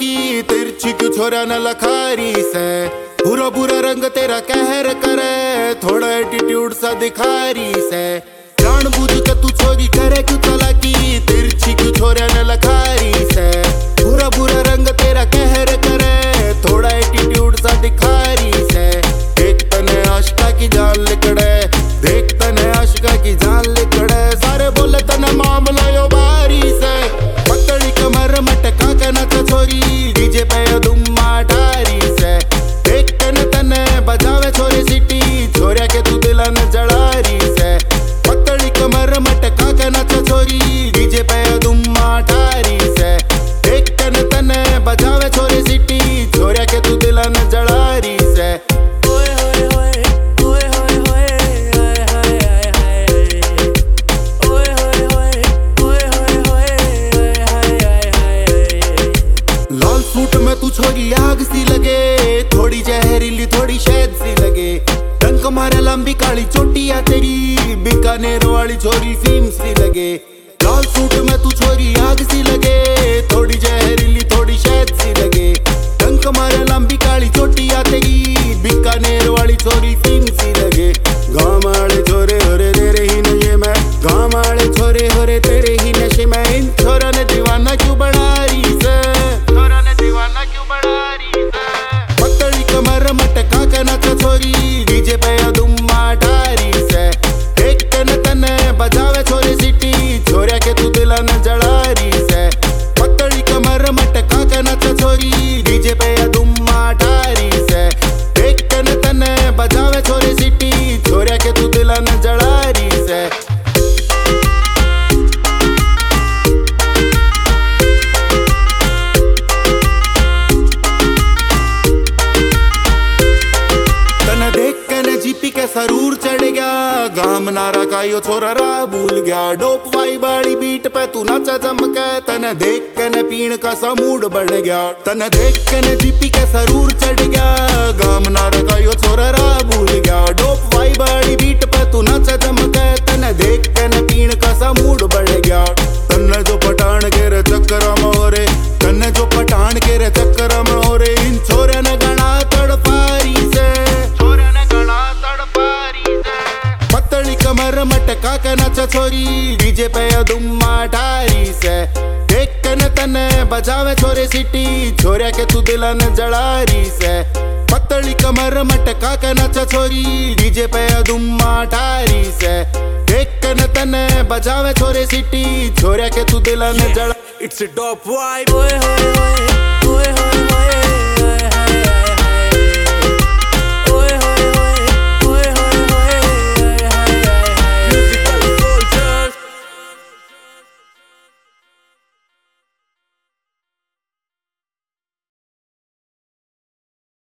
की तिरछी क्यों छोरा न लखारी से, बुरा बुरा रंग तेरा कहर करे, थोड़ा एटीट्यूड सा दिखारी से। जान बुझ के तू छोरी करे क्यों चालाकी, तिरछी क्यों छोरा न लखारी से, बुरा बुरा रंग तेरा कहर करे, थोड़ा एटीट्यूड सा दिखारी से। देख तने आशिका की जान लिकड़े, देख तने आशिका की जान लिकड़े, सारे बोले तने मामला यो बारी से। पतली कमर मटका के नच छोरी, डीजे पे दुम्मा ठारी से। देख तने तने बजावे छोरी सिटी, छोरिया के तू दिलन जड़ारी से। पतली कमर मटका के नच छोरी, डीजे पे दुम्मा ठारी से। देख तने तने बजावे छोरी सिटी, छोरिया के तू दिलन जड़ारी से। सूट में तू छोरी आग सी लगे, थोड़ी जहरीली थोड़ी शहद सी लगे। डंक मारे लंबी काली चोटिया तेरी, बीकानेर वाली छोरी फीम सी लगे। लाल सूट में तू छोरी आग सी लगे, थोड़ी जहरीली थोड़ी शहद सी लगे। डंक मारे लंबी काली चोटिया तेरी, बीकानेर वाली छोरी फीम सी लगे। गाँव वाले छोरे होरे तेरे ही नशे में, गाँव वाले छोरे होरे तेरे ही नशे में। इन छोरा ने दीवाना क्यों बना रही से, पतली कमर मटका के नच छोरी, डीजे पे दुम्मा ठारी से। देख तने तने बजावे छोरी सिटी, छोरिया के तू दिलन जड़ारी से। पतली कमर मटका के नच छोरी, डीजे पे दुम्मा ठारी से। देख तने तने बजावे छोरी सिटी, छोरिया के तू दिलन जड़ारी से। जीपी के सरूर चढ़ गया, गाम नारा का यो छोरा रा भूल गया। डोप वाई बाड़ी बीट पे तू नाचा चमके, तने देख के न पीण का सा मूड बढ़ गया। तने देख के न जीपी के सरूर चढ़ गया, गाम नारा का यो छोरा रा भूल गया। डोप वाई बाड़ी बीट पे तू नाचा चमके, तने देख के न पीण का सा मूड बढ़ गया। तन्ने जो पठान के रे चक्कर में हो रे, तन्ने जो पठान के रे चक्कर में हो रे। इन छोरे ने गणा तड़पारी से, पतली कमर मटका के नच छोरी, डीजे पे दुम्मा ठारी से। देख के न तने बजावे छोरे सिटी, छोरिया के तू दिलन जड़ारी से। पतली कमर मटका के नच छोरी, डीजे पे दुम्मा ठारी से। देख के न तने बजावे छोरे सिटी, छोरिया के तू दिलन जड़ा। It's a dope vibe.